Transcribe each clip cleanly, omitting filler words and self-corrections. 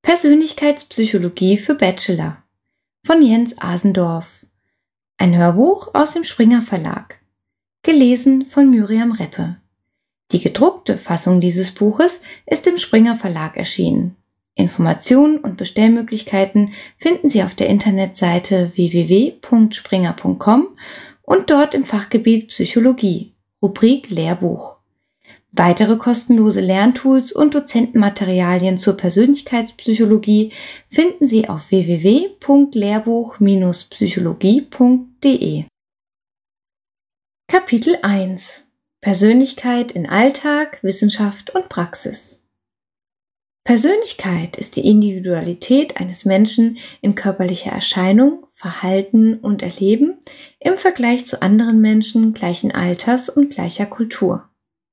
Persönlichkeitspsychologie für Bachelor von Jens Asendorf. Ein Hörbuch aus dem Springer Verlag. Gelesen von Miriam Reppe. Die gedruckte Fassung dieses Buches ist im Springer Verlag erschienen. Informationen und Bestellmöglichkeiten finden Sie auf der Internetseite www.springer.com und dort im Fachgebiet Psychologie, Rubrik Lehrbuch. Weitere kostenlose Lerntools und Dozentenmaterialien zur Persönlichkeitspsychologie finden Sie auf www.lehrbuch-psychologie.de. Kapitel 1: Persönlichkeit in Alltag, Wissenschaft und Praxis. Persönlichkeit ist die Individualität eines Menschen in körperlicher Erscheinung, Verhalten und Erleben im Vergleich zu anderen Menschen gleichen Alters und gleicher Kultur.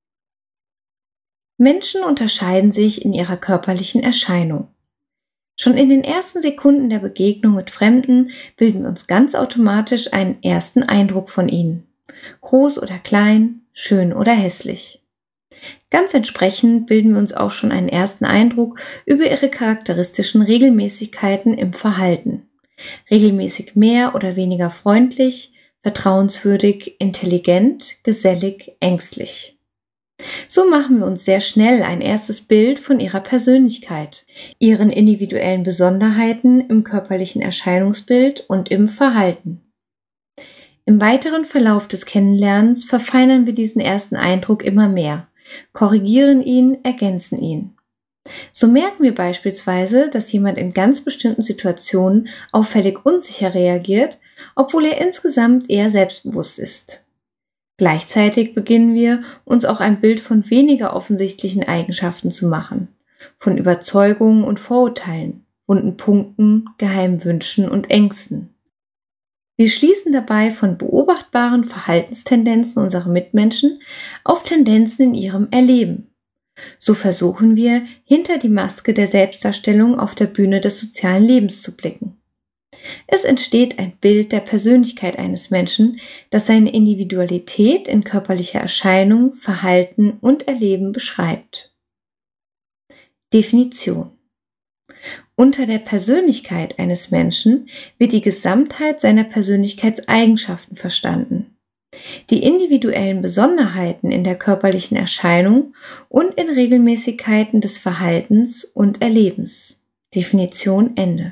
Menschen unterscheiden sich in ihrer körperlichen Erscheinung. Schon in den ersten Sekunden der Begegnung mit Fremden bilden wir uns ganz automatisch einen ersten Eindruck von ihnen. Groß oder klein, schön oder hässlich. Ganz entsprechend bilden wir uns auch schon einen ersten Eindruck über ihre charakteristischen Regelmäßigkeiten im Verhalten. Regelmäßig mehr oder weniger freundlich, vertrauenswürdig, intelligent, gesellig, ängstlich. So machen wir uns sehr schnell ein erstes Bild von ihrer Persönlichkeit, ihren individuellen Besonderheiten im körperlichen Erscheinungsbild und im Verhalten. Im weiteren Verlauf des Kennenlernens verfeinern wir diesen ersten Eindruck immer mehr, korrigieren ihn, ergänzen ihn. So merken wir beispielsweise, dass jemand in ganz bestimmten Situationen auffällig unsicher reagiert, obwohl er insgesamt eher selbstbewusst ist. Gleichzeitig beginnen wir, uns auch ein Bild von weniger offensichtlichen Eigenschaften zu machen, von Überzeugungen und Vorurteilen, wunden Punkten, geheimen Wünschen und Ängsten. Wir schließen dabei von beobachtbaren Verhaltenstendenzen unserer Mitmenschen auf Tendenzen in ihrem Erleben. So versuchen wir, hinter die Maske der Selbstdarstellung auf der Bühne des sozialen Lebens zu blicken. Es entsteht ein Bild der Persönlichkeit eines Menschen, das seine Individualität in körperlicher Erscheinung, Verhalten und Erleben beschreibt. Definition: Unter der Persönlichkeit eines Menschen wird die Gesamtheit seiner Persönlichkeitseigenschaften verstanden, die individuellen Besonderheiten in der körperlichen Erscheinung und in Regelmäßigkeiten des Verhaltens und Erlebens. Definition Ende.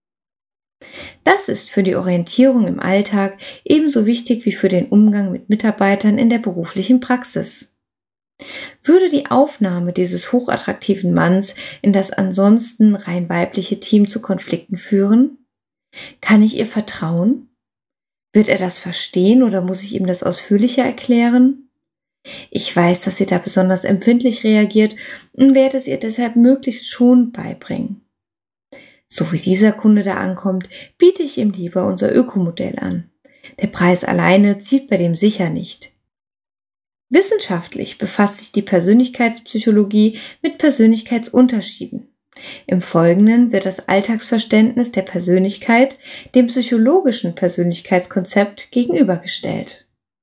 Das ist für die Orientierung im Alltag ebenso wichtig wie für den Umgang mit Mitarbeitern in der beruflichen Praxis. Würde die Aufnahme dieses hochattraktiven Manns in das ansonsten rein weibliche Team zu Konflikten führen? Kann ich ihr vertrauen? Wird er das verstehen oder muss ich ihm das ausführlicher erklären? Ich weiß, dass sie da besonders empfindlich reagiert und werde es ihr deshalb möglichst schonend beibringen. So wie dieser Kunde da ankommt, biete ich ihm lieber unser Ökomodell an. Der Preis alleine zieht bei dem sicher nicht. Wissenschaftlich befasst sich die Persönlichkeitspsychologie mit Persönlichkeitsunterschieden. Im Folgenden wird das Alltagsverständnis der Persönlichkeit dem psychologischen Persönlichkeitskonzept gegenübergestellt.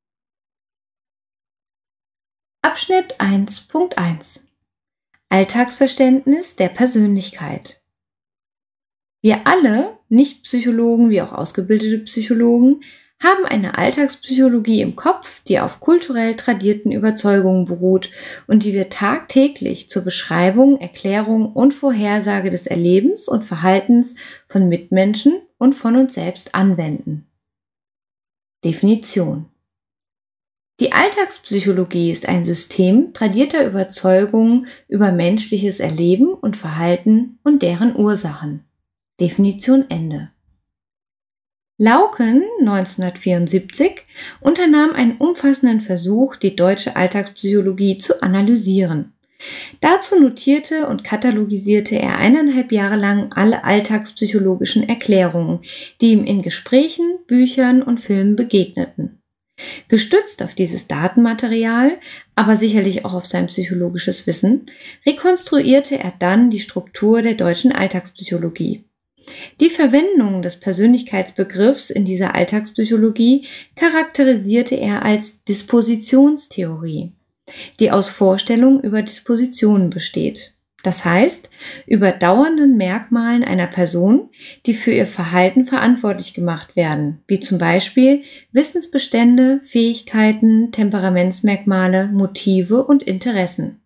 Abschnitt 1.1 Alltagsverständnis der Persönlichkeit. Wir alle, Nicht-Psychologen wie auch ausgebildete Psychologen, haben eine Alltagspsychologie im Kopf, die auf kulturell tradierten Überzeugungen beruht und die wir tagtäglich zur Beschreibung, Erklärung und Vorhersage des Erlebens und Verhaltens von Mitmenschen und von uns selbst anwenden. Definition: Die Alltagspsychologie ist ein System tradierter Überzeugungen über menschliches Erleben und Verhalten und deren Ursachen. Definition Ende. Lauken 1974 unternahm einen umfassenden Versuch, die deutsche Alltagspsychologie zu analysieren. Dazu notierte und katalogisierte er 1,5 Jahre lang alle alltagspsychologischen Erklärungen, die ihm in Gesprächen, Büchern und Filmen begegneten. Gestützt auf dieses Datenmaterial, aber sicherlich auch auf sein psychologisches Wissen, rekonstruierte er dann die Struktur der deutschen Alltagspsychologie. Die Verwendung des Persönlichkeitsbegriffs in dieser Alltagspsychologie charakterisierte er als Dispositionstheorie, die aus Vorstellungen über Dispositionen besteht. Das heißt, überdauernden Merkmalen einer Person, die für ihr Verhalten verantwortlich gemacht werden, wie zum Beispiel Wissensbestände, Fähigkeiten, Temperamentsmerkmale, Motive und Interessen.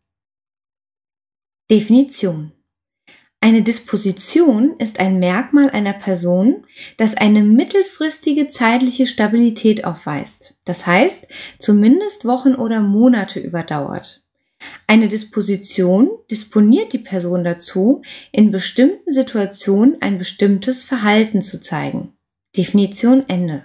Definition: Eine Disposition ist ein Merkmal einer Person, das eine mittelfristige zeitliche Stabilität aufweist, das heißt, zumindest Wochen oder Monate überdauert. Eine Disposition disponiert die Person dazu, in bestimmten Situationen ein bestimmtes Verhalten zu zeigen. Definition Ende.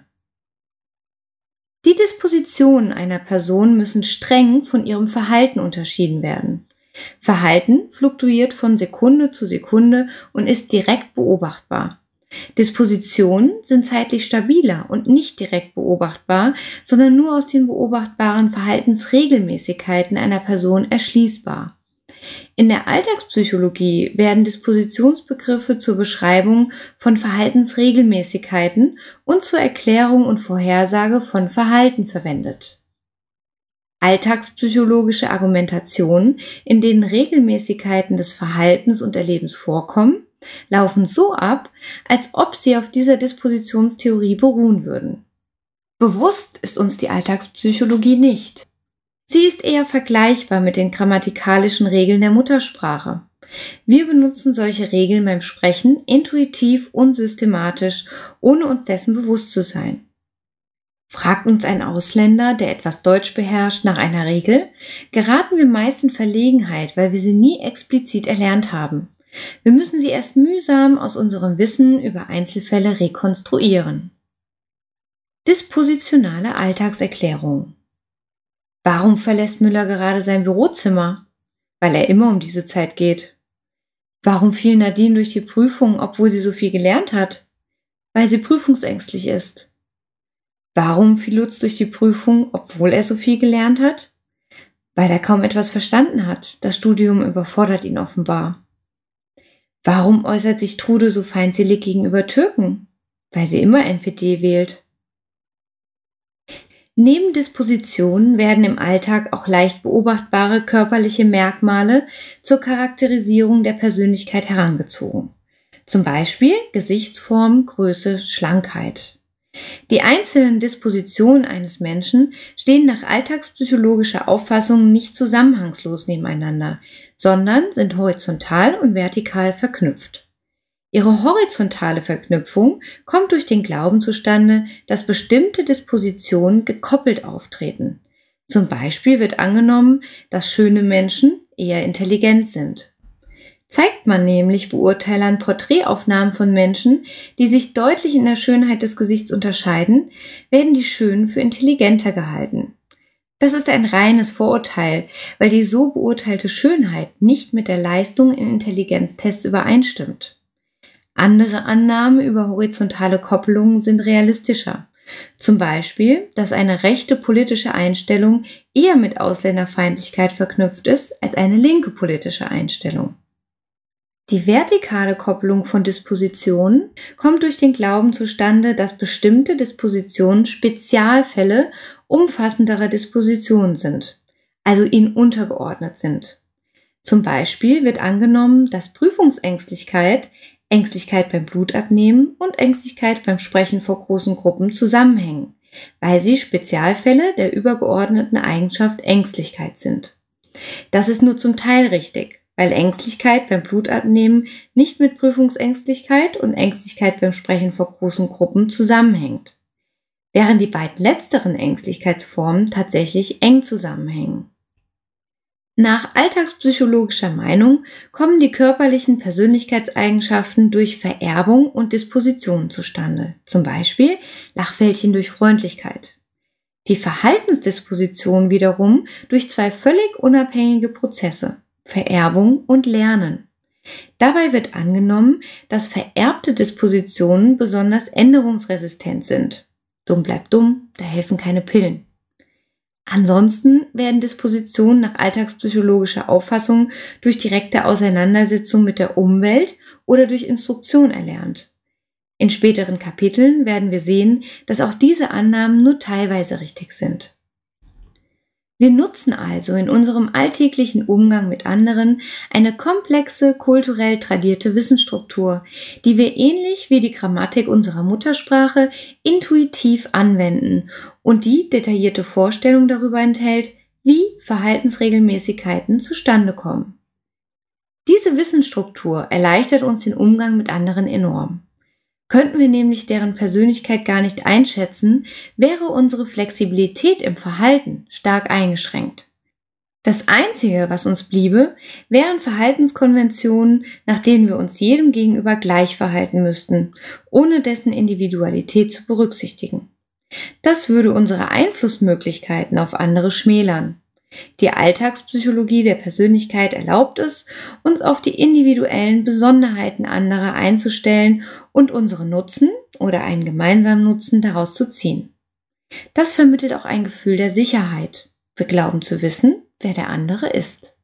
Die Dispositionen einer Person müssen streng von ihrem Verhalten unterschieden werden. Verhalten fluktuiert von Sekunde zu Sekunde und ist direkt beobachtbar. Dispositionen sind zeitlich stabiler und nicht direkt beobachtbar, sondern nur aus den beobachtbaren Verhaltensregelmäßigkeiten einer Person erschließbar. In der Alltagspsychologie werden Dispositionsbegriffe zur Beschreibung von Verhaltensregelmäßigkeiten und zur Erklärung und Vorhersage von Verhalten verwendet. Alltagspsychologische Argumentationen, in denen Regelmäßigkeiten des Verhaltens und Erlebens vorkommen, laufen so ab, als ob sie auf dieser Dispositionstheorie beruhen würden. Bewusst ist uns die Alltagspsychologie nicht. Sie ist eher vergleichbar mit den grammatikalischen Regeln der Muttersprache. Wir benutzen solche Regeln beim Sprechen intuitiv und systematisch, ohne uns dessen bewusst zu sein. Fragt uns ein Ausländer, der etwas Deutsch beherrscht, nach einer Regel, geraten wir meist in Verlegenheit, weil wir sie nie explizit erlernt haben. Wir müssen sie erst mühsam aus unserem Wissen über Einzelfälle rekonstruieren. Dispositionale Alltagserklärung. Warum verlässt Müller gerade sein Bürozimmer? Weil er immer um diese Zeit geht. Warum fiel Nadine durch die Prüfung, obwohl sie so viel gelernt hat? Weil sie prüfungsängstlich ist. Warum fiel Lutz durch die Prüfung, obwohl er so viel gelernt hat? Weil er kaum etwas verstanden hat. Das Studium überfordert ihn offenbar. Warum äußert sich Trude so feindselig gegenüber Türken? Weil sie immer NPD wählt. Neben Dispositionen werden im Alltag auch leicht beobachtbare körperliche Merkmale zur Charakterisierung der Persönlichkeit herangezogen. Zum Beispiel Gesichtsform, Größe, Schlankheit. Die einzelnen Dispositionen eines Menschen stehen nach alltagspsychologischer Auffassung nicht zusammenhangslos nebeneinander, sondern sind horizontal und vertikal verknüpft. Ihre horizontale Verknüpfung kommt durch den Glauben zustande, dass bestimmte Dispositionen gekoppelt auftreten. Zum Beispiel wird angenommen, dass schöne Menschen eher intelligent sind. Zeigt man nämlich Beurteilern Porträtaufnahmen von Menschen, die sich deutlich in der Schönheit des Gesichts unterscheiden, werden die Schönen für intelligenter gehalten. Das ist ein reines Vorurteil, weil die so beurteilte Schönheit nicht mit der Leistung in Intelligenztests übereinstimmt. Andere Annahmen über horizontale Koppelungen sind realistischer. Zum Beispiel, dass eine rechte politische Einstellung eher mit Ausländerfeindlichkeit verknüpft ist als eine linke politische Einstellung. Die vertikale Koppelung von Dispositionen kommt durch den Glauben zustande, dass bestimmte Dispositionen Spezialfälle umfassenderer Dispositionen sind, also ihnen untergeordnet sind. Zum Beispiel wird angenommen, dass Prüfungsängstlichkeit, Ängstlichkeit beim Blutabnehmen und Ängstlichkeit beim Sprechen vor großen Gruppen zusammenhängen, weil sie Spezialfälle der übergeordneten Eigenschaft Ängstlichkeit sind. Das ist nur zum Teil richtig, weil Ängstlichkeit beim Blutabnehmen nicht mit Prüfungsängstlichkeit und Ängstlichkeit beim Sprechen vor großen Gruppen zusammenhängt, während die beiden letzteren Ängstlichkeitsformen tatsächlich eng zusammenhängen. Nach alltagspsychologischer Meinung kommen die körperlichen Persönlichkeitseigenschaften durch Vererbung und Disposition zustande, zum Beispiel Lachfältchen durch Freundlichkeit. Die Verhaltensdisposition wiederum durch zwei völlig unabhängige Prozesse: Vererbung und Lernen. Dabei wird angenommen, dass vererbte Dispositionen besonders änderungsresistent sind. Dumm bleibt dumm, da helfen keine Pillen. Ansonsten werden Dispositionen nach alltagspsychologischer Auffassung durch direkte Auseinandersetzung mit der Umwelt oder durch Instruktion erlernt. In späteren Kapiteln werden wir sehen, dass auch diese Annahmen nur teilweise richtig sind. Wir nutzen also in unserem alltäglichen Umgang mit anderen eine komplexe, kulturell tradierte Wissensstruktur, die wir ähnlich wie die Grammatik unserer Muttersprache intuitiv anwenden und die detaillierte Vorstellungen darüber enthält, wie Verhaltensregelmäßigkeiten zustande kommen. Diese Wissensstruktur erleichtert uns den Umgang mit anderen enorm. Könnten wir nämlich deren Persönlichkeit gar nicht einschätzen, wäre unsere Flexibilität im Verhalten stark eingeschränkt. Das Einzige, was uns bliebe, wären Verhaltenskonventionen, nach denen wir uns jedem gegenüber gleich verhalten müssten, ohne dessen Individualität zu berücksichtigen. Das würde unsere Einflussmöglichkeiten auf andere schmälern. Die Alltagspsychologie der Persönlichkeit erlaubt es, uns auf die individuellen Besonderheiten anderer einzustellen und unseren Nutzen oder einen gemeinsamen Nutzen daraus zu ziehen. Das vermittelt auch ein Gefühl der Sicherheit. Wir glauben zu wissen, wer der andere ist.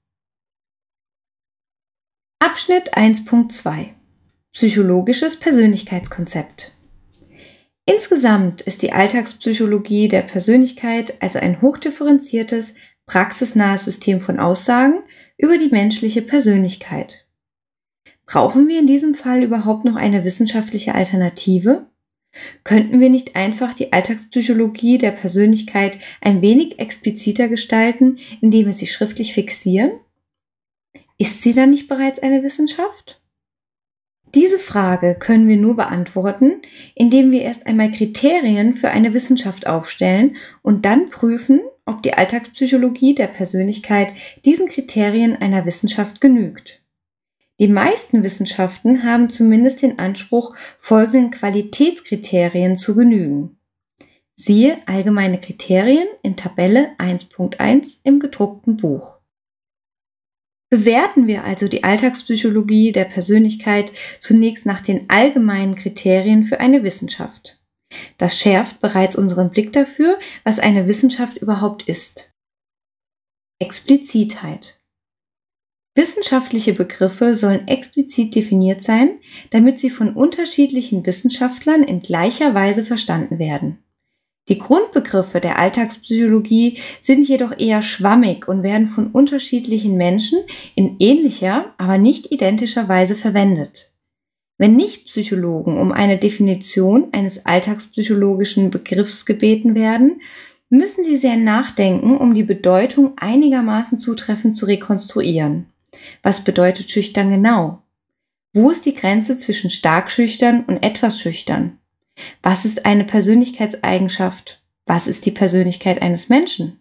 Abschnitt 1.2 Psychologisches Persönlichkeitskonzept. Insgesamt ist die Alltagspsychologie der Persönlichkeit also ein hochdifferenziertes, praxisnahes System von Aussagen über die menschliche Persönlichkeit. Brauchen wir in diesem Fall überhaupt noch eine wissenschaftliche Alternative? Könnten wir nicht einfach die Alltagspsychologie der Persönlichkeit ein wenig expliziter gestalten, indem wir sie schriftlich fixieren? Ist sie dann nicht bereits eine Wissenschaft? Diese Frage können wir nur beantworten, indem wir erst einmal Kriterien für eine Wissenschaft aufstellen und dann prüfen, ob die Alltagspsychologie der Persönlichkeit diesen Kriterien einer Wissenschaft genügt. Die meisten Wissenschaften haben zumindest den Anspruch, folgenden Qualitätskriterien zu genügen. Siehe allgemeine Kriterien in Tabelle 1.1 im gedruckten Buch. Bewerten wir also die Alltagspsychologie der Persönlichkeit zunächst nach den allgemeinen Kriterien für eine Wissenschaft. Das schärft bereits unseren Blick dafür, was eine Wissenschaft überhaupt ist. Explizitheit. Wissenschaftliche Begriffe sollen explizit definiert sein, damit sie von unterschiedlichen Wissenschaftlern in gleicher Weise verstanden werden. Die Grundbegriffe der Alltagspsychologie sind jedoch eher schwammig und werden von unterschiedlichen Menschen in ähnlicher, aber nicht identischer Weise verwendet. Wenn Nicht-Psychologen um eine Definition eines alltagspsychologischen Begriffs gebeten werden, müssen sie sehr nachdenken, um die Bedeutung einigermaßen zutreffend zu rekonstruieren. Was bedeutet schüchtern genau? Wo ist die Grenze zwischen stark schüchtern und etwas schüchtern? Was ist eine Persönlichkeitseigenschaft? Was ist die Persönlichkeit eines Menschen?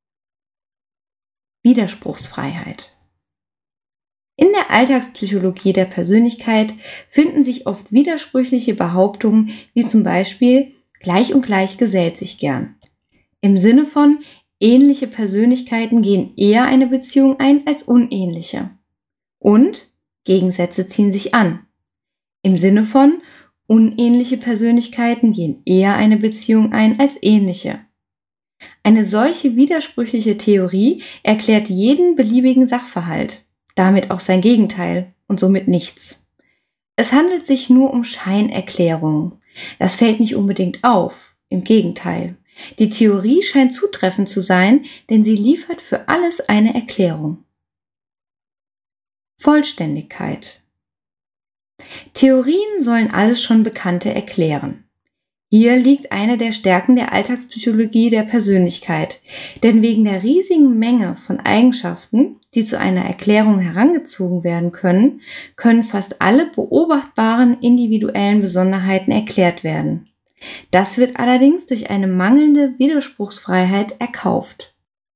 Widerspruchsfreiheit. In der Alltagspsychologie der Persönlichkeit finden sich oft widersprüchliche Behauptungen, wie zum Beispiel gleich und gleich gesellt sich gern. Im Sinne von ähnliche Persönlichkeiten gehen eher eine Beziehung ein als unähnliche. Und Gegensätze ziehen sich an. Im Sinne von unähnliche Persönlichkeiten gehen eher eine Beziehung ein als ähnliche. Eine solche widersprüchliche Theorie erklärt jeden beliebigen Sachverhalt, damit auch sein Gegenteil und somit nichts. Es handelt sich nur um Scheinerklärungen. Das fällt nicht unbedingt auf, im Gegenteil. Die Theorie scheint zutreffend zu sein, denn sie liefert für alles eine Erklärung. Vollständigkeit. Theorien sollen alles schon Bekannte erklären. Hier liegt eine der Stärken der Alltagspsychologie der Persönlichkeit, denn wegen der riesigen Menge von Eigenschaften, die zu einer Erklärung herangezogen werden können, können fast alle beobachtbaren individuellen Besonderheiten erklärt werden. Das wird allerdings durch eine mangelnde Widerspruchsfreiheit erkauft.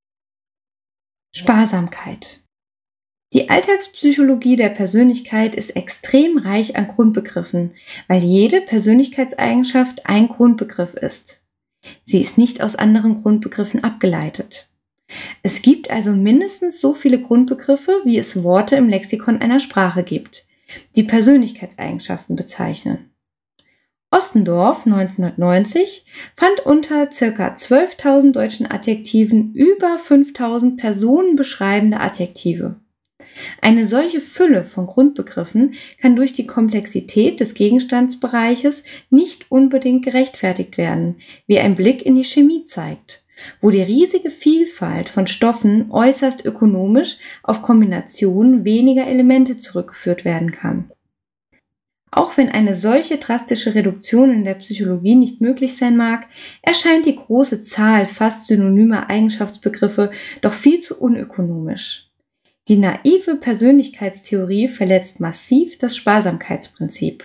Sparsamkeit. Die Alltagspsychologie der Persönlichkeit ist extrem reich an Grundbegriffen, weil jede Persönlichkeitseigenschaft ein Grundbegriff ist. Sie ist nicht aus anderen Grundbegriffen abgeleitet. Es gibt also mindestens so viele Grundbegriffe, wie es Worte im Lexikon einer Sprache gibt, die Persönlichkeitseigenschaften bezeichnen. Ostendorf 1990 fand unter ca. 12.000 deutschen Adjektiven über 5.000 personenbeschreibende Adjektive. Eine solche Fülle von Grundbegriffen kann durch die Komplexität des Gegenstandsbereiches nicht unbedingt gerechtfertigt werden, wie ein Blick in die Chemie zeigt, wo die riesige Vielfalt von Stoffen äußerst ökonomisch auf Kombinationen weniger Elemente zurückgeführt werden kann. Auch wenn eine solche drastische Reduktion in der Psychologie nicht möglich sein mag, erscheint die große Zahl fast synonymer Eigenschaftsbegriffe doch viel zu unökonomisch. Die naive Persönlichkeitstheorie verletzt massiv das Sparsamkeitsprinzip.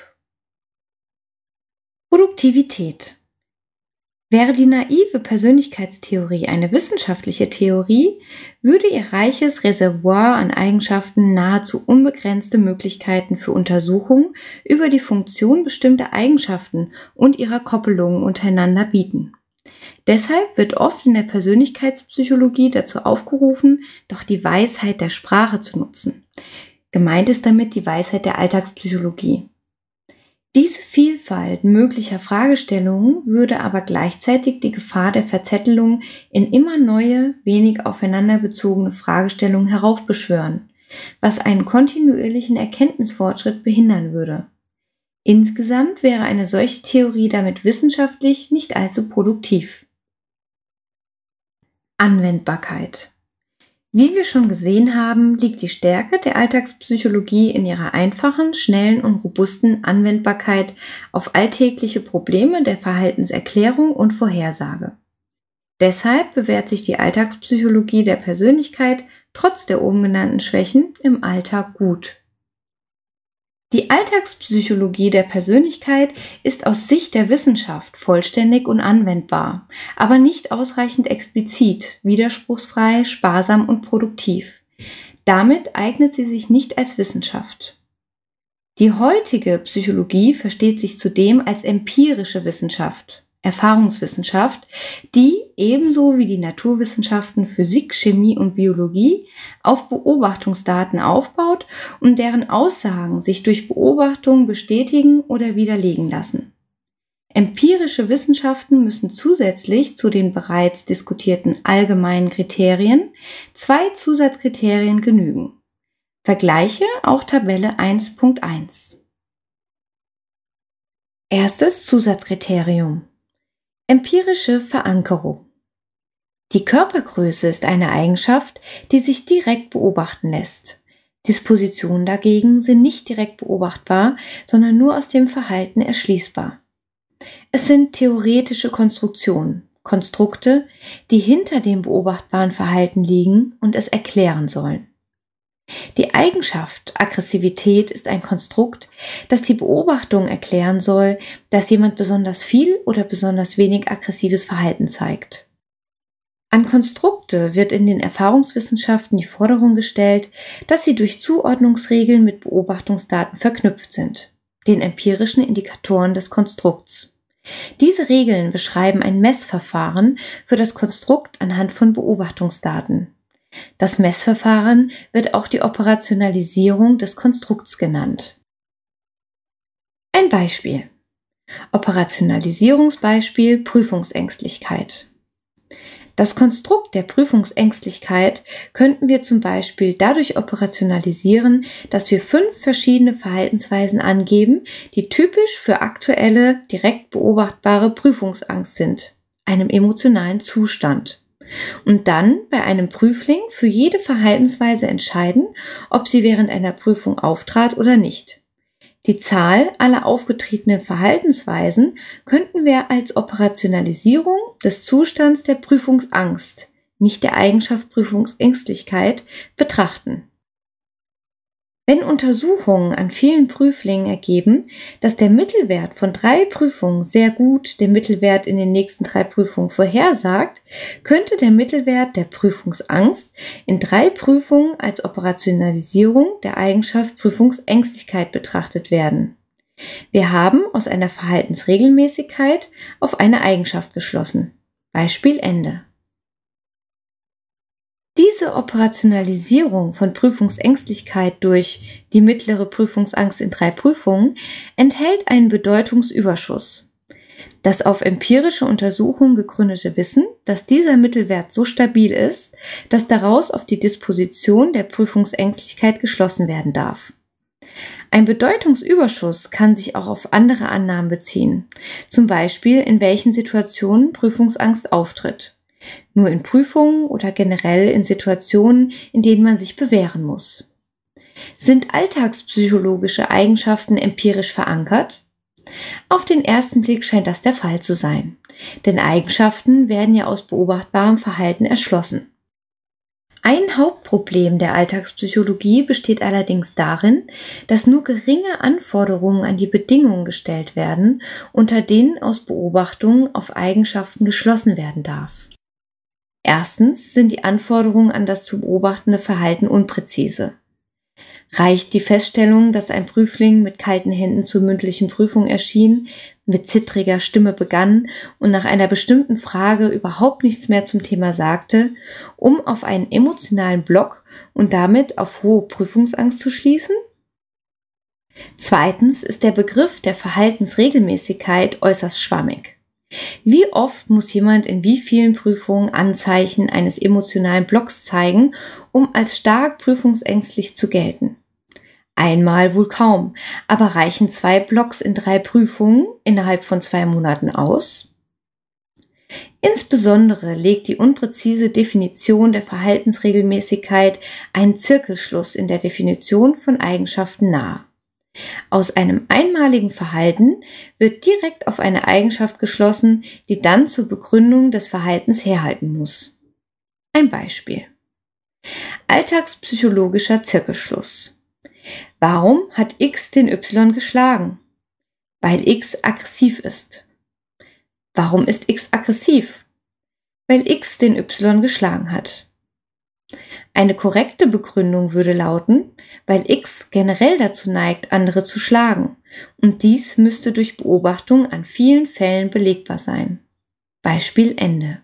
Produktivität. Wäre die naive Persönlichkeitstheorie eine wissenschaftliche Theorie, würde ihr reiches Reservoir an Eigenschaften nahezu unbegrenzte Möglichkeiten für Untersuchungen über die Funktion bestimmter Eigenschaften und ihrer Koppelungen untereinander bieten. Deshalb wird oft in der Persönlichkeitspsychologie dazu aufgerufen, doch die Weisheit der Sprache zu nutzen. Gemeint ist damit die Weisheit der Alltagspsychologie. Diese Vielfalt möglicher Fragestellungen würde aber gleichzeitig die Gefahr der Verzettelung in immer neue, wenig aufeinander bezogene Fragestellungen heraufbeschwören, was einen kontinuierlichen Erkenntnisfortschritt behindern würde. Insgesamt wäre eine solche Theorie damit wissenschaftlich nicht allzu produktiv. Anwendbarkeit. Wie wir schon gesehen haben, liegt die Stärke der Alltagspsychologie in ihrer einfachen, schnellen und robusten Anwendbarkeit auf alltägliche Probleme der Verhaltenserklärung und Vorhersage. Deshalb bewährt sich die Alltagspsychologie der Persönlichkeit trotz der oben genannten Schwächen im Alltag gut. Die Alltagspsychologie der Persönlichkeit ist aus Sicht der Wissenschaft vollständig und anwendbar, aber nicht ausreichend explizit, widerspruchsfrei, sparsam und produktiv. Damit eignet sie sich nicht als Wissenschaft. Die heutige Psychologie versteht sich zudem als empirische Wissenschaft, Erfahrungswissenschaft, die ebenso wie die Naturwissenschaften Physik, Chemie und Biologie auf Beobachtungsdaten aufbaut und deren Aussagen sich durch Beobachtungen bestätigen oder widerlegen lassen. Empirische Wissenschaften müssen zusätzlich zu den bereits diskutierten allgemeinen Kriterien 2 Zusatzkriterien genügen. Vergleiche auch Tabelle 1.1. Erstes Zusatzkriterium: empirische Verankerung. Die Körpergröße ist eine Eigenschaft, die sich direkt beobachten lässt. Dispositionen dagegen sind nicht direkt beobachtbar, sondern nur aus dem Verhalten erschließbar. Es sind theoretische Konstruktionen, Konstrukte, die hinter dem beobachtbaren Verhalten liegen und es erklären sollen. Die Eigenschaft Aggressivität ist ein Konstrukt, das die Beobachtung erklären soll, dass jemand besonders viel oder besonders wenig aggressives Verhalten zeigt. An Konstrukte wird in den Erfahrungswissenschaften die Forderung gestellt, dass sie durch Zuordnungsregeln mit Beobachtungsdaten verknüpft sind, den empirischen Indikatoren des Konstrukts. Diese Regeln beschreiben ein Messverfahren für das Konstrukt anhand von Beobachtungsdaten. Das Messverfahren wird auch die Operationalisierung des Konstrukts genannt. Ein Beispiel. Operationalisierungsbeispiel Prüfungsängstlichkeit. Das Konstrukt der Prüfungsängstlichkeit könnten wir zum Beispiel dadurch operationalisieren, dass wir 5 verschiedene Verhaltensweisen angeben, die typisch für aktuelle, direkt beobachtbare Prüfungsangst sind, einem emotionalen Zustand. Und dann bei einem Prüfling für jede Verhaltensweise entscheiden, ob sie während einer Prüfung auftrat oder nicht. Die Zahl aller aufgetretenen Verhaltensweisen könnten wir als Operationalisierung des Zustands der Prüfungsangst, nicht der Eigenschaft Prüfungsängstlichkeit, betrachten. Wenn Untersuchungen an vielen Prüflingen ergeben, dass der Mittelwert von 3 Prüfungen sehr gut den Mittelwert in den nächsten 3 Prüfungen vorhersagt, könnte der Mittelwert der Prüfungsangst in 3 Prüfungen als Operationalisierung der Eigenschaft Prüfungsängstlichkeit betrachtet werden. Wir haben aus einer Verhaltensregelmäßigkeit auf eine Eigenschaft geschlossen. Beispiel Ende. Diese Operationalisierung von Prüfungsängstlichkeit durch die mittlere Prüfungsangst in 3 Prüfungen enthält einen Bedeutungsüberschuss. Das auf empirische Untersuchungen gegründete Wissen, dass dieser Mittelwert so stabil ist, dass daraus auf die Disposition der Prüfungsängstlichkeit geschlossen werden darf. Ein Bedeutungsüberschuss kann sich auch auf andere Annahmen beziehen, zum Beispiel in welchen Situationen Prüfungsangst auftritt. Nur in Prüfungen oder generell in Situationen, in denen man sich bewähren muss. Sind alltagspsychologische Eigenschaften empirisch verankert? Auf den ersten Blick scheint das der Fall zu sein, denn Eigenschaften werden ja aus beobachtbarem Verhalten erschlossen. Ein Hauptproblem der Alltagspsychologie besteht allerdings darin, dass nur geringe Anforderungen an die Bedingungen gestellt werden, unter denen aus Beobachtungen auf Eigenschaften geschlossen werden darf. Erstens sind die Anforderungen an das zu beobachtende Verhalten unpräzise. Reicht die Feststellung, dass ein Prüfling mit kalten Händen zur mündlichen Prüfung erschien, mit zittriger Stimme begann und nach einer bestimmten Frage überhaupt nichts mehr zum Thema sagte, um auf einen emotionalen Block und damit auf hohe Prüfungsangst zu schließen? Zweitens ist der Begriff der Verhaltensregelmäßigkeit äußerst schwammig. Wie oft muss jemand in wie vielen Prüfungen Anzeichen eines emotionalen Blocks zeigen, um als stark prüfungsängstlich zu gelten? Einmal wohl kaum, aber reichen 2 Blocks in 3 Prüfungen innerhalb von 2 Monaten aus? Insbesondere legt die unpräzise Definition der Verhaltensregelmäßigkeit einen Zirkelschluss in der Definition von Eigenschaften nahe. Aus einem einmaligen Verhalten wird direkt auf eine Eigenschaft geschlossen, die dann zur Begründung des Verhaltens herhalten muss. Ein Beispiel. Alltagspsychologischer Zirkelschluss. Warum hat X den Y geschlagen? Weil X aggressiv ist. Warum ist X aggressiv? Weil X den Y geschlagen hat. Eine korrekte Begründung würde lauten, weil X generell dazu neigt, andere zu schlagen, und dies müsste durch Beobachtung an vielen Fällen belegbar sein. Beispiel Ende.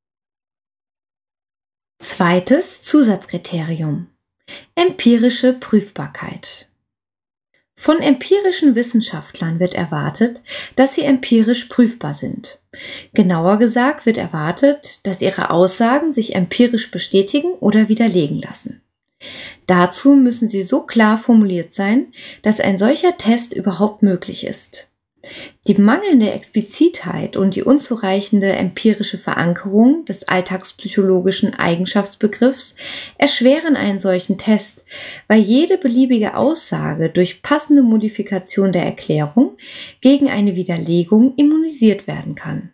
Zweites Zusatzkriterium: empirische Prüfbarkeit. Von empirischen Wissenschaftlern wird erwartet, dass sie empirisch prüfbar sind. Genauer gesagt wird erwartet, dass ihre Aussagen sich empirisch bestätigen oder widerlegen lassen. Dazu müssen sie so klar formuliert sein, dass ein solcher Test überhaupt möglich ist. Die mangelnde Explizitheit und die unzureichende empirische Verankerung des alltagspsychologischen Eigenschaftsbegriffs erschweren einen solchen Test, weil jede beliebige Aussage durch passende Modifikation der Erklärung gegen eine Widerlegung immunisiert werden kann.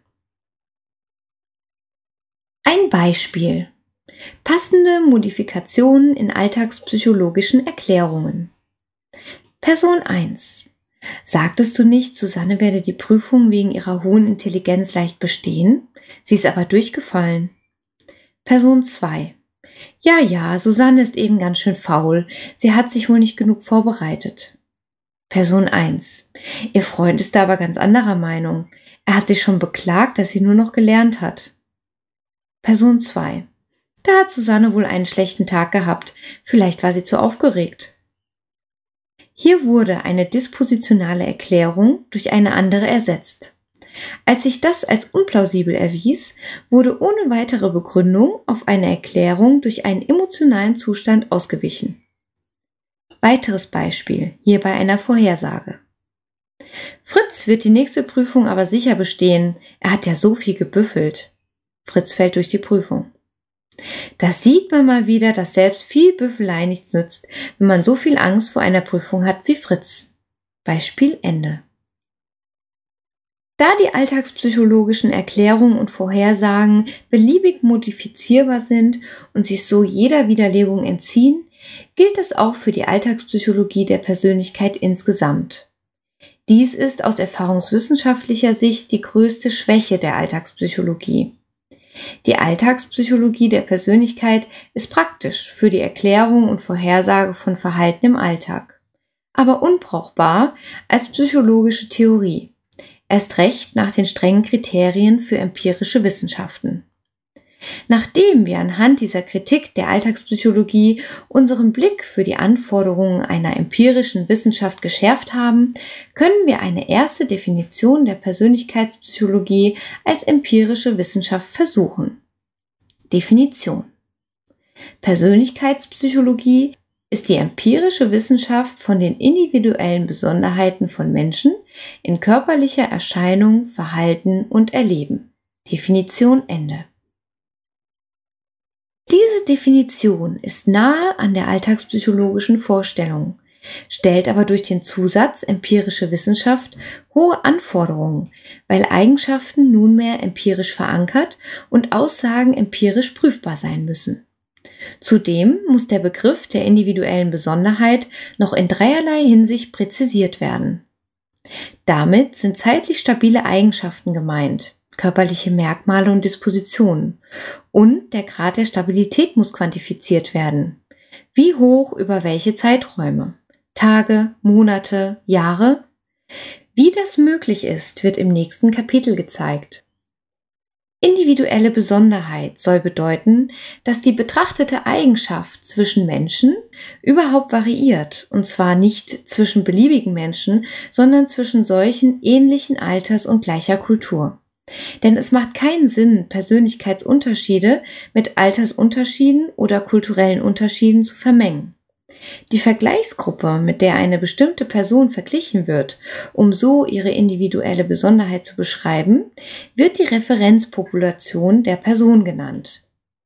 Ein Beispiel: passende Modifikationen in alltagspsychologischen Erklärungen. Person 1: Sagtest du nicht, Susanne werde die Prüfung wegen ihrer hohen Intelligenz leicht bestehen? Sie ist aber durchgefallen. Person 2: Ja, Susanne ist eben ganz schön faul. Sie hat sich wohl nicht genug vorbereitet. Person 1: Ihr Freund ist da aber ganz anderer Meinung. Er hat sich schon beklagt, dass sie nur noch gelernt hat. Person 2: Da hat Susanne wohl einen schlechten Tag gehabt. Vielleicht war sie zu aufgeregt. Hier wurde eine dispositionale Erklärung durch eine andere ersetzt. Als sich das als unplausibel erwies, wurde ohne weitere Begründung auf eine Erklärung durch einen emotionalen Zustand ausgewichen. Weiteres Beispiel, hier bei einer Vorhersage. Fritz wird die nächste Prüfung aber sicher bestehen, er hat ja so viel gebüffelt. Fritz fällt durch die Prüfung. Da sieht man mal wieder, dass selbst viel Büffelei nichts nützt, wenn man so viel Angst vor einer Prüfung hat wie Fritz. Beispiel Ende. Da die alltagspsychologischen Erklärungen und Vorhersagen beliebig modifizierbar sind und sich so jeder Widerlegung entziehen, gilt das auch für die Alltagspsychologie der Persönlichkeit insgesamt. Dies ist aus erfahrungswissenschaftlicher Sicht die größte Schwäche der Alltagspsychologie. Die Alltagspsychologie der Persönlichkeit ist praktisch für die Erklärung und Vorhersage von Verhalten im Alltag, aber unbrauchbar als psychologische Theorie, erst recht nach den strengen Kriterien für empirische Wissenschaften. Nachdem wir anhand dieser Kritik der Alltagspsychologie unseren Blick für die Anforderungen einer empirischen Wissenschaft geschärft haben, können wir eine erste Definition der Persönlichkeitspsychologie als empirische Wissenschaft versuchen. Definition: Persönlichkeitspsychologie ist die empirische Wissenschaft von den individuellen Besonderheiten von Menschen in körperlicher Erscheinung, Verhalten und Erleben. Definition Ende. Diese Definition ist nahe an der alltagspsychologischen Vorstellung, stellt aber durch den Zusatz empirische Wissenschaft hohe Anforderungen, weil Eigenschaften nunmehr empirisch verankert und Aussagen empirisch prüfbar sein müssen. Zudem muss der Begriff der individuellen Besonderheit noch in dreierlei Hinsicht präzisiert werden. Damit sind zeitlich stabile Eigenschaften gemeint, körperliche Merkmale und Dispositionen, und der Grad der Stabilität muss quantifiziert werden. Wie hoch über welche Zeiträume? Tage, Monate, Jahre? Wie das möglich ist, wird im nächsten Kapitel gezeigt. Individuelle Besonderheit soll bedeuten, dass die betrachtete Eigenschaft zwischen Menschen überhaupt variiert, und zwar nicht zwischen beliebigen Menschen, sondern zwischen solchen ähnlichen Alters und gleicher Kultur. Denn es macht keinen Sinn, Persönlichkeitsunterschiede mit Altersunterschieden oder kulturellen Unterschieden zu vermengen. Die Vergleichsgruppe, mit der eine bestimmte Person verglichen wird, um so ihre individuelle Besonderheit zu beschreiben, wird die Referenzpopulation der Person genannt.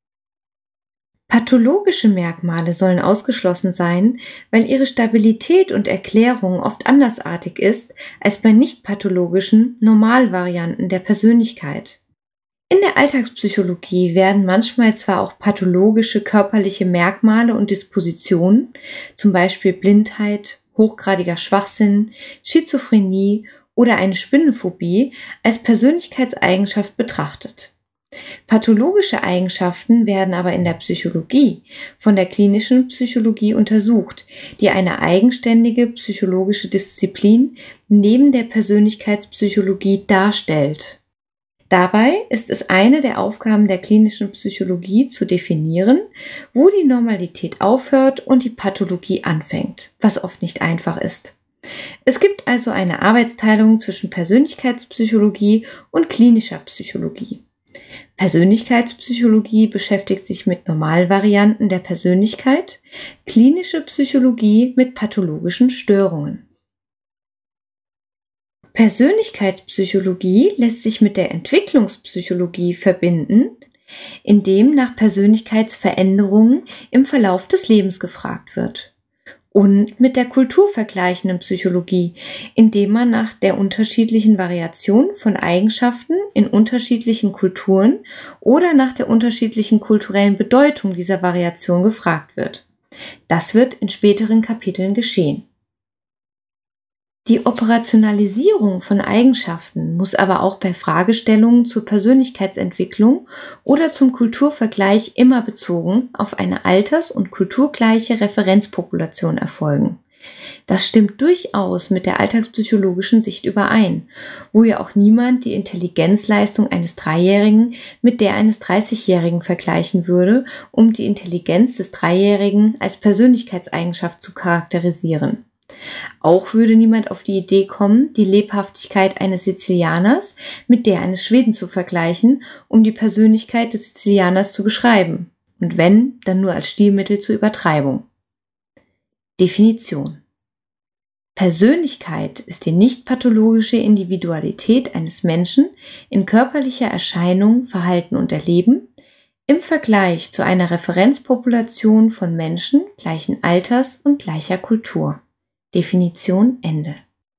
Pathologische Merkmale sollen ausgeschlossen sein, weil ihre Stabilität und Erklärung oft andersartig ist als bei nicht pathologischen Normalvarianten der Persönlichkeit. In der Alltagspsychologie werden manchmal zwar auch pathologische körperliche Merkmale und Dispositionen, zum Beispiel Blindheit, hochgradiger Schwachsinn, Schizophrenie oder eine Spinnenphobie, als Persönlichkeitseigenschaft betrachtet. Pathologische Eigenschaften werden aber in der Psychologie von der klinischen Psychologie untersucht, die eine eigenständige psychologische Disziplin neben der Persönlichkeitspsychologie darstellt. Dabei ist es eine der Aufgaben der klinischen Psychologie zu definieren, wo die Normalität aufhört und die Pathologie anfängt, was oft nicht einfach ist. Es gibt also eine Arbeitsteilung zwischen Persönlichkeitspsychologie und klinischer Psychologie. Persönlichkeitspsychologie beschäftigt sich mit Normalvarianten der Persönlichkeit, klinische Psychologie mit pathologischen Störungen. Persönlichkeitspsychologie lässt sich mit der Entwicklungspsychologie verbinden, indem nach Persönlichkeitsveränderungen im Verlauf des Lebens gefragt wird. Und mit der kulturvergleichenden Psychologie, indem man nach der unterschiedlichen Variation von Eigenschaften in unterschiedlichen Kulturen oder nach der unterschiedlichen kulturellen Bedeutung dieser Variation gefragt wird. Das wird in späteren Kapiteln geschehen. Die Operationalisierung von Eigenschaften muss aber auch bei Fragestellungen zur Persönlichkeitsentwicklung oder zum Kulturvergleich immer bezogen auf eine alters- und kulturgleiche Referenzpopulation erfolgen. Das stimmt durchaus mit der alltagspsychologischen Sicht überein, wo ja auch niemand die Intelligenzleistung eines Dreijährigen mit der eines 30-Jährigen vergleichen würde, um die Intelligenz des Dreijährigen als Persönlichkeitseigenschaft zu charakterisieren. Auch würde niemand auf die Idee kommen, die Lebhaftigkeit eines Sizilianers mit der eines Schweden zu vergleichen, um die Persönlichkeit des Sizilianers zu beschreiben. Und wenn, dann nur als Stilmittel zur Übertreibung. Definition: Persönlichkeit ist die nicht pathologische Individualität eines Menschen in körperlicher Erscheinung, Verhalten und Erleben im Vergleich zu einer Referenzpopulation von Menschen gleichen Alters und gleicher Kultur. Definition Ende.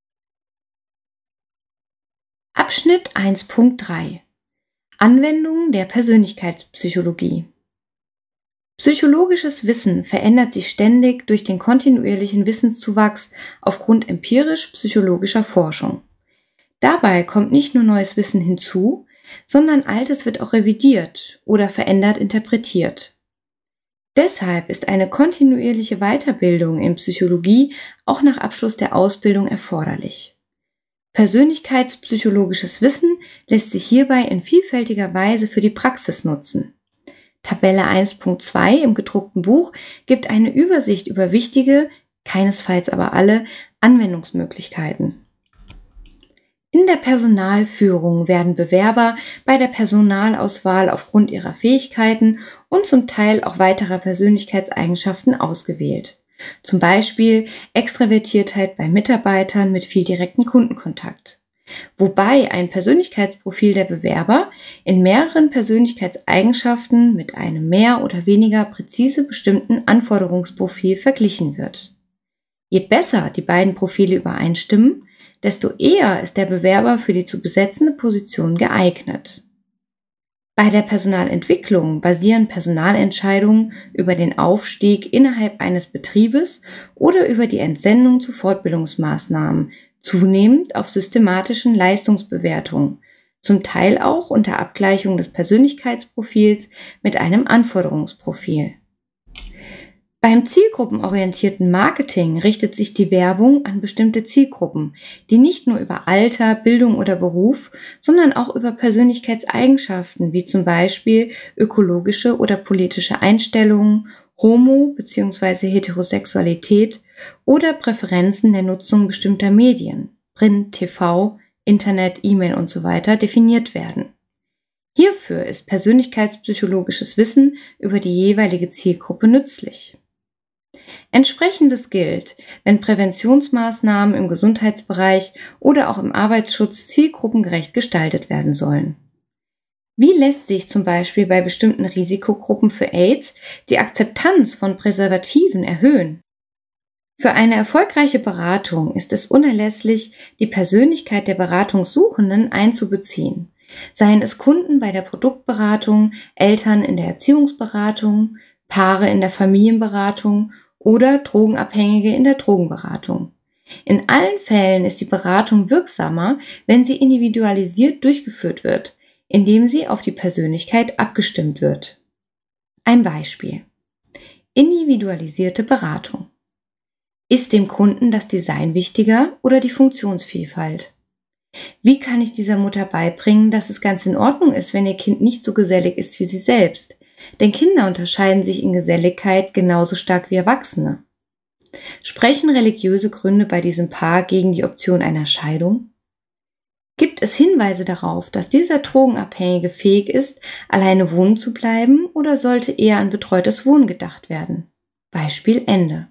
Abschnitt 1.3 Anwendung der Persönlichkeitspsychologie. Psychologisches Wissen verändert sich ständig durch den kontinuierlichen Wissenszuwachs aufgrund empirisch-psychologischer Forschung. Dabei kommt nicht nur neues Wissen hinzu, sondern Altes wird auch revidiert oder verändert interpretiert. Deshalb ist eine kontinuierliche Weiterbildung in Psychologie auch nach Abschluss der Ausbildung erforderlich. Persönlichkeitspsychologisches Wissen lässt sich hierbei in vielfältiger Weise für die Praxis nutzen. Tabelle 1.2 im gedruckten Buch gibt eine Übersicht über wichtige, keinesfalls aber alle, Anwendungsmöglichkeiten. In der Personalführung werden Bewerber bei der Personalauswahl aufgrund ihrer Fähigkeiten und zum Teil auch weiterer Persönlichkeitseigenschaften ausgewählt. Zum Beispiel Extravertiertheit bei Mitarbeitern mit viel direktem Kundenkontakt. wobei ein Persönlichkeitsprofil der Bewerber in mehreren Persönlichkeitseigenschaften mit einem mehr oder weniger präzise bestimmten Anforderungsprofil verglichen wird. Je besser die beiden Profile übereinstimmen, desto eher ist der Bewerber für die zu besetzende Position geeignet. Bei der Personalentwicklung basieren Personalentscheidungen über den Aufstieg innerhalb eines Betriebes oder über die Entsendung zu Fortbildungsmaßnahmen zunehmend auf systematischen Leistungsbewertungen, zum Teil auch unter Abgleichung des Persönlichkeitsprofils mit einem Anforderungsprofil. Beim zielgruppenorientierten Marketing richtet sich die Werbung an bestimmte Zielgruppen, die nicht nur über Alter, Bildung oder Beruf, sondern auch über Persönlichkeitseigenschaften wie zum Beispiel ökologische oder politische Einstellungen, Homo- bzw. Heterosexualität oder Präferenzen der Nutzung bestimmter Medien, Print, TV, Internet, E-Mail usw. definiert werden. Hierfür ist persönlichkeitspsychologisches Wissen über die jeweilige Zielgruppe nützlich. Entsprechendes gilt, wenn Präventionsmaßnahmen im Gesundheitsbereich oder auch im Arbeitsschutz zielgruppengerecht gestaltet werden sollen. Wie lässt sich zum Beispiel bei bestimmten Risikogruppen für AIDS die Akzeptanz von Präservativen erhöhen? Für eine erfolgreiche Beratung ist es unerlässlich, die Persönlichkeit der Beratungssuchenden einzubeziehen, seien es Kunden bei der Produktberatung, Eltern in der Erziehungsberatung, Paare in der Familienberatung oder Drogenabhängige in der Drogenberatung. In allen Fällen ist die Beratung wirksamer, wenn sie individualisiert durchgeführt wird, indem sie auf die Persönlichkeit abgestimmt wird. Ein Beispiel: Individualisierte Beratung. Ist dem Kunden das Design wichtiger oder die Funktionsvielfalt? Wie kann ich dieser Mutter beibringen, dass es ganz in Ordnung ist, wenn ihr Kind nicht so gesellig ist wie sie selbst? Denn Kinder unterscheiden sich in Geselligkeit genauso stark wie Erwachsene. Sprechen religiöse Gründe bei diesem Paar gegen die Option einer Scheidung? Gibt es Hinweise darauf, dass dieser Drogenabhängige fähig ist, alleine wohnen zu bleiben, oder sollte eher an betreutes Wohnen gedacht werden? Beispiel Ende.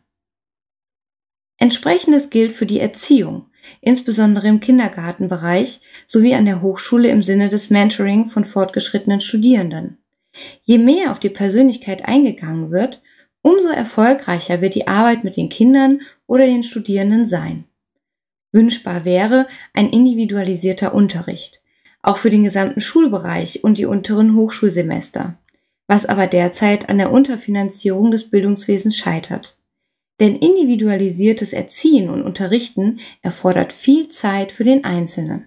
Entsprechendes gilt für die Erziehung, insbesondere im Kindergartenbereich sowie an der Hochschule im Sinne des Mentoring von fortgeschrittenen Studierenden. Je mehr auf die Persönlichkeit eingegangen wird, umso erfolgreicher wird die Arbeit mit den Kindern oder den Studierenden sein. Wünschbar wäre ein individualisierter Unterricht, auch für den gesamten Schulbereich und die unteren Hochschulsemester, was aber derzeit an der Unterfinanzierung des Bildungswesens scheitert. Denn individualisiertes Erziehen und Unterrichten erfordert viel Zeit für den Einzelnen.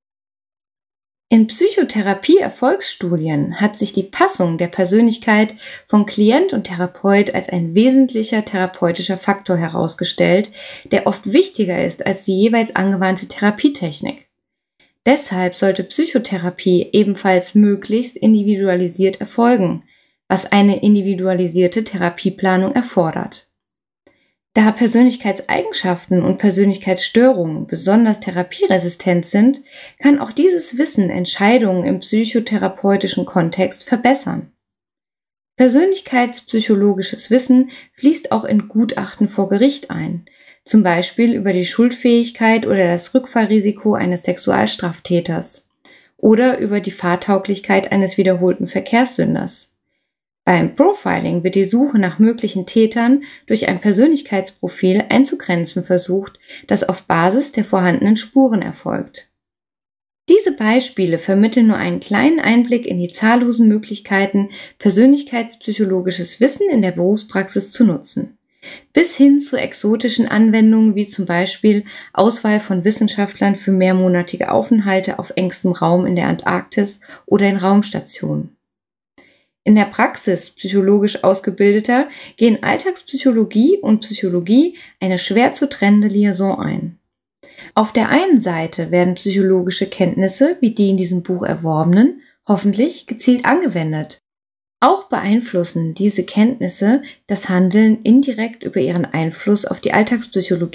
In Psychotherapie-Erfolgsstudien hat sich die Passung der Persönlichkeit von Klient und Therapeut als ein wesentlicher therapeutischer Faktor herausgestellt, der oft wichtiger ist als die jeweils angewandte Therapietechnik. Deshalb sollte Psychotherapie ebenfalls möglichst individualisiert erfolgen, was eine individualisierte Therapieplanung erfordert. Da Persönlichkeitseigenschaften und Persönlichkeitsstörungen besonders therapieresistent sind, kann auch dieses Wissen Entscheidungen im psychotherapeutischen Kontext verbessern. Persönlichkeitspsychologisches Wissen fließt auch in Gutachten vor Gericht ein, zum Beispiel über die Schuldfähigkeit oder das Rückfallrisiko eines Sexualstraftäters oder über die Fahrtauglichkeit eines wiederholten Verkehrssünders. Beim Profiling wird die Suche nach möglichen Tätern durch ein Persönlichkeitsprofil einzugrenzen versucht, das auf Basis der vorhandenen Spuren erfolgt. Diese Beispiele vermitteln nur einen kleinen Einblick in die zahllosen Möglichkeiten, persönlichkeitspsychologisches Wissen in der Berufspraxis zu nutzen, bis hin zu exotischen Anwendungen wie zum Beispiel Auswahl von Wissenschaftlern für mehrmonatige Aufenthalte auf engstem Raum in der Antarktis oder in Raumstationen. In der Praxis psychologisch Ausgebildeter gehen Alltagspsychologie und Psychologie eine schwer zu trennende Liaison ein. Auf der einen Seite werden psychologische Kenntnisse, wie die in diesem Buch erworbenen, hoffentlich gezielt angewendet. Auch beeinflussen diese Kenntnisse das Handeln indirekt über ihren Einfluss auf die Alltagspsychologie,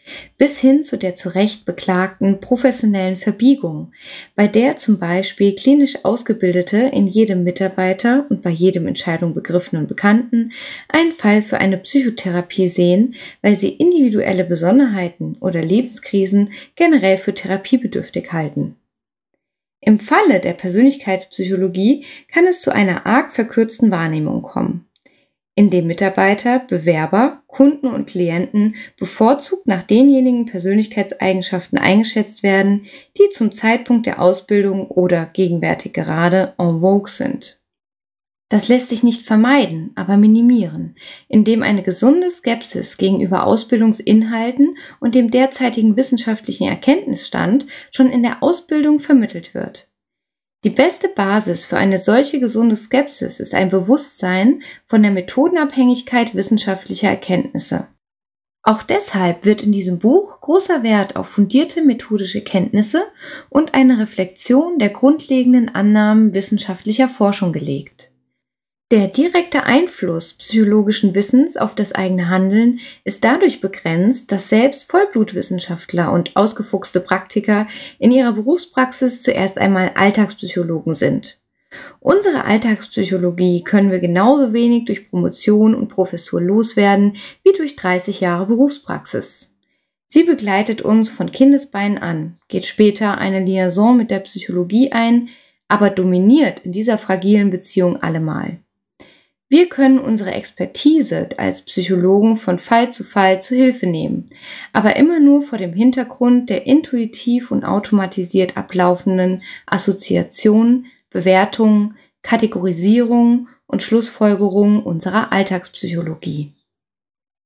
bis hin zu der zu Recht beklagten professionellen Verbiegung, bei der zum Beispiel klinisch Ausgebildete in jedem Mitarbeiter und bei jedem Entscheidung begriffenen Bekannten einen Fall für eine Psychotherapie sehen, weil sie individuelle Besonderheiten oder Lebenskrisen generell für therapiebedürftig halten. Im Falle der Persönlichkeitspsychologie kann es zu einer arg verkürzten Wahrnehmung kommen, in dem Mitarbeiter, Bewerber, Kunden und Klienten bevorzugt nach denjenigen Persönlichkeitseigenschaften eingeschätzt werden, die zum Zeitpunkt der Ausbildung oder gegenwärtig gerade en vogue sind. Das lässt sich nicht vermeiden, aber minimieren, indem eine gesunde Skepsis gegenüber Ausbildungsinhalten und dem derzeitigen wissenschaftlichen Erkenntnisstand schon in der Ausbildung vermittelt wird. Die beste Basis für eine solche gesunde Skepsis ist ein Bewusstsein von der Methodenabhängigkeit wissenschaftlicher Erkenntnisse. Auch deshalb wird in diesem Buch großer Wert auf fundierte methodische Kenntnisse und eine Reflexion der grundlegenden Annahmen wissenschaftlicher Forschung gelegt. Der direkte Einfluss psychologischen Wissens auf das eigene Handeln ist dadurch begrenzt, dass selbst Vollblutwissenschaftler und ausgefuchste Praktiker in ihrer Berufspraxis zuerst einmal Alltagspsychologen sind. Unsere Alltagspsychologie können wir genauso wenig durch Promotion und Professur loswerden wie durch 30 Jahre Berufspraxis. Sie begleitet uns von Kindesbeinen an, geht später eine Liaison mit der Psychologie ein, aber dominiert in dieser fragilen Beziehung allemal. Wir können unsere Expertise als Psychologen von Fall zu Hilfe nehmen, aber immer nur vor dem Hintergrund der intuitiv und automatisiert ablaufenden Assoziationen, Bewertungen, Kategorisierungen und Schlussfolgerungen unserer Alltagspsychologie.